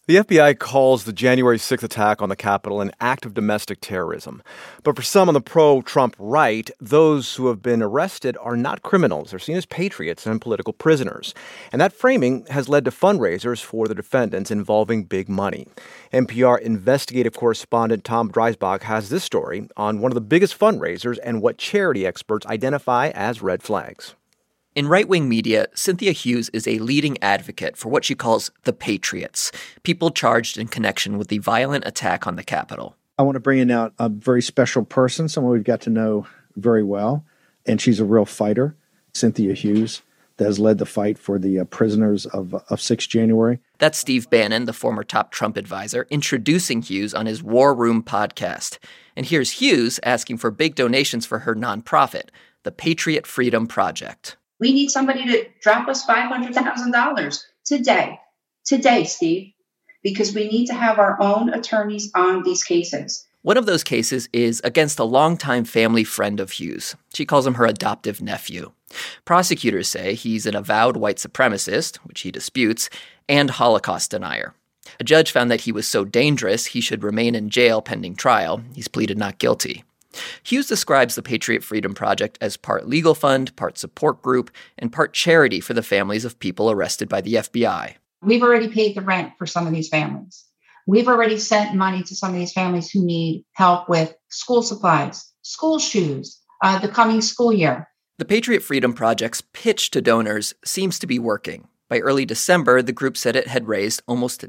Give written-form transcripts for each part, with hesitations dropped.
The FBI calls the January 6th attack on the Capitol an act of domestic terrorism. But for some on the pro-Trump right, those who have been arrested are not criminals. They're seen as patriots and political prisoners. And that framing has led to fundraisers for the defendants involving big money. NPR investigative correspondent Tom Dreisbach has this story on one of the biggest fundraisers and what charity experts identify as red flags. In right-wing media, Cynthia Hughes is a leading advocate for what she calls the Patriots, people charged in connection with the violent attack on the Capitol. I want to bring in now a very special person, someone we've got to know very well, and she's a real fighter, Cynthia Hughes, that has led the fight for the prisoners of 6 January. That's Steve Bannon, the former top Trump advisor, introducing Hughes on his War Room podcast. And here's Hughes asking for big donations for her nonprofit, the Patriot Freedom Project. We need somebody to drop us $500,000 today, Steve, because we need to have our own attorneys on these cases. One of those cases is against a longtime family friend of Hughes. She calls him her adoptive nephew. Prosecutors say he's an avowed white supremacist, which he disputes, and Holocaust denier. A judge found that he was so dangerous he should remain in jail pending trial. He's pleaded not guilty. Hughes describes the Patriot Freedom Project as part legal fund, part support group, and part charity for the families of people arrested by the FBI. We've already paid the rent for some of these families. We've already sent money to some of these families who need help with school supplies, school shoes, the coming school year. The Patriot Freedom Project's pitch to donors seems to be working. By early December, the group said it had raised almost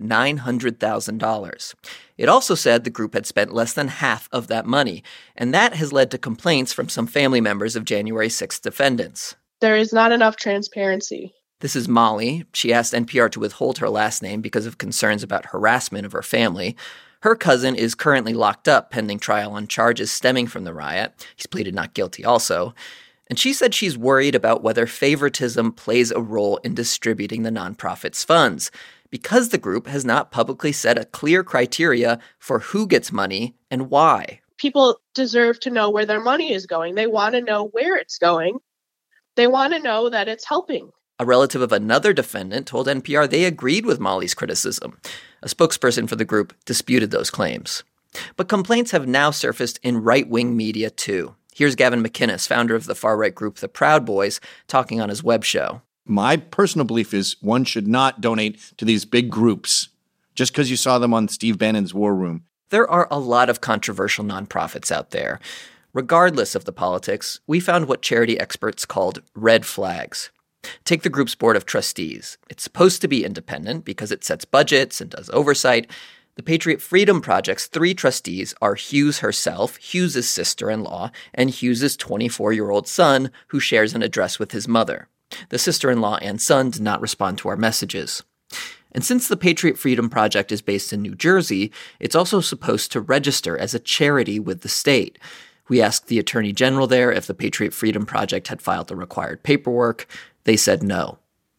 $900,000. It also said the group had spent less than half of that money, and that has led to complaints from some family members of January 6th defendants. There is not enough transparency. This is Molly. She asked NPR to withhold her last name because of concerns about harassment of her family. Her cousin is currently locked up pending trial on charges stemming from the riot. He's pleaded not guilty also. And she said she's worried about whether favoritism plays a role in distributing the nonprofit's funds, because the group has not publicly set a clear criteria for who gets money and why. People deserve to know where their money is going. They want to know where it's going. They want to know that it's helping. A relative of another defendant told NPR they agreed with Molly's criticism. A spokesperson for the group disputed those claims. But complaints have now surfaced in right-wing media, too. Here's Gavin McInnes, founder of the far-right group The Proud Boys, talking on his web show. My personal belief is one should not donate to these big groups just because you saw them on Steve Bannon's War Room. There are a lot of controversial nonprofits out there. Regardless of the politics, we found what charity experts called red flags. Take the group's board of trustees. It's supposed to be independent because it sets budgets and does oversight. The Patriot Freedom Project's 3 trustees are Hughes herself, Hughes' sister-in-law, and Hughes' 24-year-old son, who shares an address with his mother. The sister-in-law and son did not respond to our messages. And since the Patriot Freedom Project is based in New Jersey, it's also supposed to register as a charity with the state. We asked the Attorney General there if the Patriot Freedom Project had filed the required paperwork. They said no.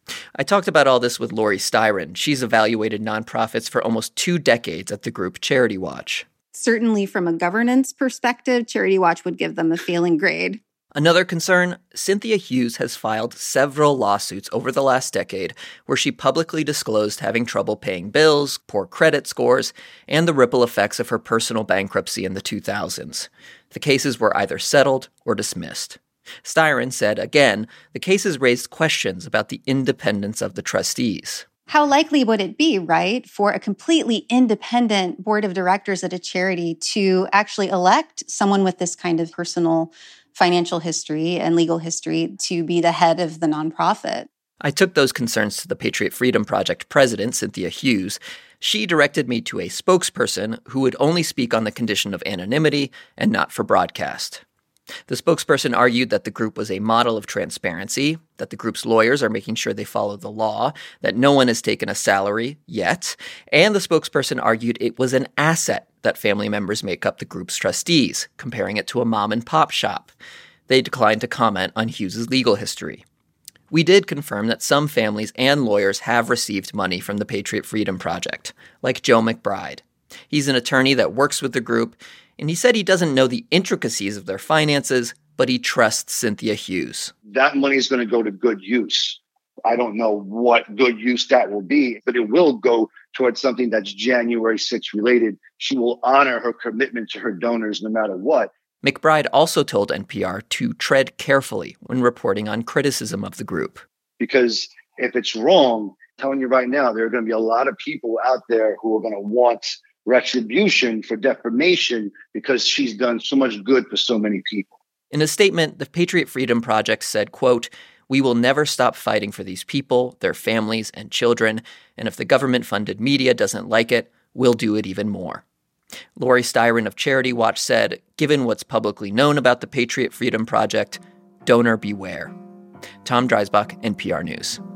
I talked about all this with Lori Styron. She's evaluated nonprofits for almost 2 decades at the group Charity Watch. Certainly from a governance perspective, Charity Watch would give them a failing grade. Another concern, Cynthia Hughes has filed several lawsuits over the last decade where she publicly disclosed having trouble paying bills, poor credit scores, and the ripple effects of her personal bankruptcy in the 2000s. The cases were either settled or dismissed. Styron said, again, the cases raised questions about the independence of the trustees. How likely would it be, right, for a completely independent board of directors at a charity to actually elect someone with this kind of personal financial history and legal history to be the head of the nonprofit? I took those concerns to the Patriot Freedom Project president, Cynthia Hughes. She directed me to a spokesperson who would only speak on the condition of anonymity and not for broadcast. The spokesperson argued that the group was a model of transparency, that the group's lawyers are making sure they follow the law, that no one has taken a salary yet, and the spokesperson argued it was an asset that family members make up the group's trustees, comparing it to a mom-and-pop shop. They declined to comment on Hughes' legal history. We did confirm that some families and lawyers have received money from the Patriot Freedom Project, like Joe McBride. He's an attorney that works with the group, and he said he doesn't know the intricacies of their finances, but he trusts Cynthia Hughes. That money is going to go to good use. I don't know what good use that will be, but it will go towards something that's January 6th related. She will honor her commitment to her donors no matter what. McBride also told NPR to tread carefully when reporting on criticism of the group. Because if it's wrong, I'm telling you right now, there are going to be a lot of people out there who are going to want retribution for defamation because she's done so much good for so many people. In a statement, the Patriot Freedom Project said, quote, "We will never stop fighting for these people, their families, and children, and if the government-funded media doesn't like it, we'll do it even more." Lori Styron of Charity Watch said, given what's publicly known about the Patriot Freedom Project, donor beware. Tom Dreisbach, NPR News.